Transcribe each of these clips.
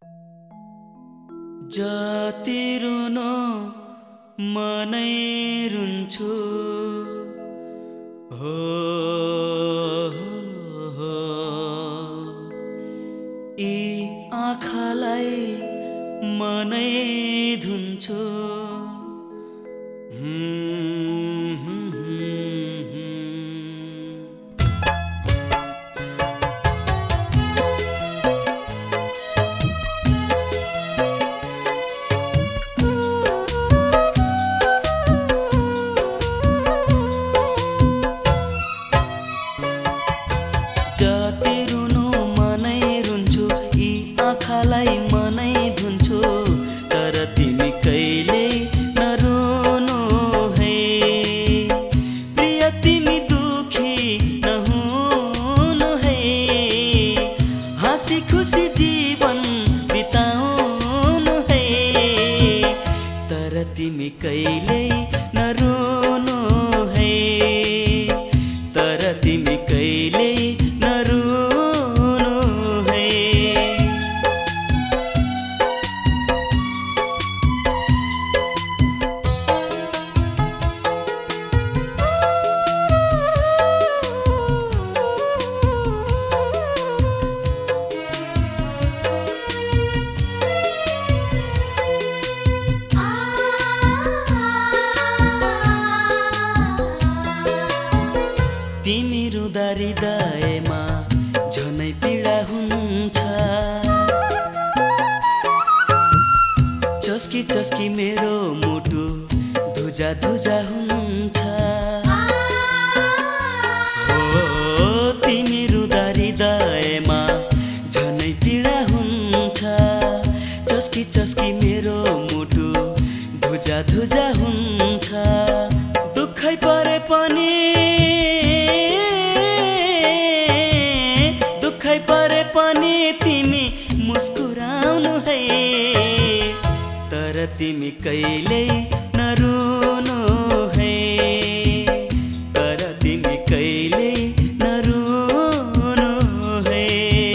जति रुन मनै रुन्छु हो, यी आँखालाई मनै धुन्छु। जति रुनु मनै रुन्छु, यी आँखालाई मनै धुन्छु। तर तिमी कहिले नरुनु है प्रिय, तिमी दुखी नहुनु है। हाँसी खुसी जीवन बिताउनु है। तर तिमी कहिले नरुनु है, तर तिमी कहिले नरुनु है। तिमी रुँदा हृदयमा झनै पीडा हुन्छ। चस्की चस्की मेरो मुटु धुजा धुजा हुन्छ। हो तिमी रुँदा हृदयमा झनै पीडा हुन्छ। चस्की चस्की मेरो मुटु धुजा धुजा हुन्छ। दुःखै परे पनि तिमी मुस्कुराउनु है। तर तिमी कहिल्यै नरुनु है, तर तिमी कहिल्यै नरुनु है।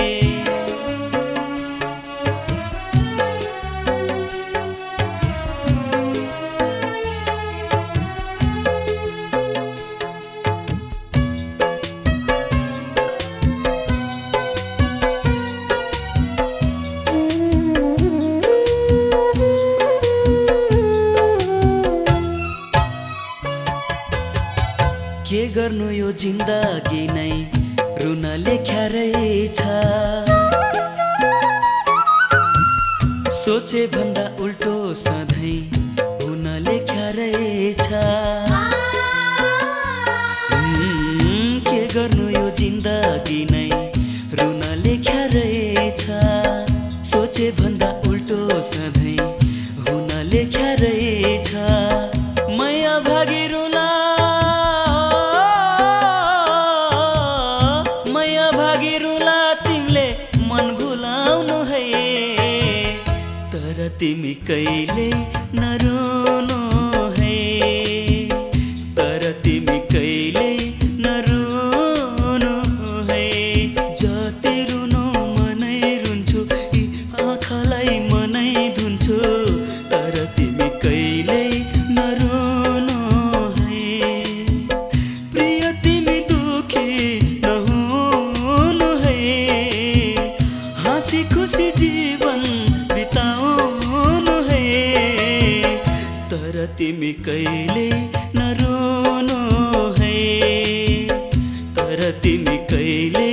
के गर्नु यो जिन्दगी नै रुन लेख्या रहेछ। सोचे भन्दा उल्टो सधैँ हुन लेख्या रहेछ। के गर्नु यो जिन्दगी नै रुन लेख्या रहेछ। सोचे भन्दा उल्टो सधैँ हुन लेख्या रहेछ। मैया भागी रुला, तिमी कहिल्यै नरुनु है, तर तिमी कहिल्यै नरुनु है। जति रुनु मनै रुन्छु, यी आँखालाई मनै धुन्छु। तर तिमी कहिल्यै नरुनु है प्रिय, तिमी दुखी नहुनु है। हाँसी खुसी जीवन तर तिमी कहिल्यै नरुनु है, तर तिमी कहिल्यै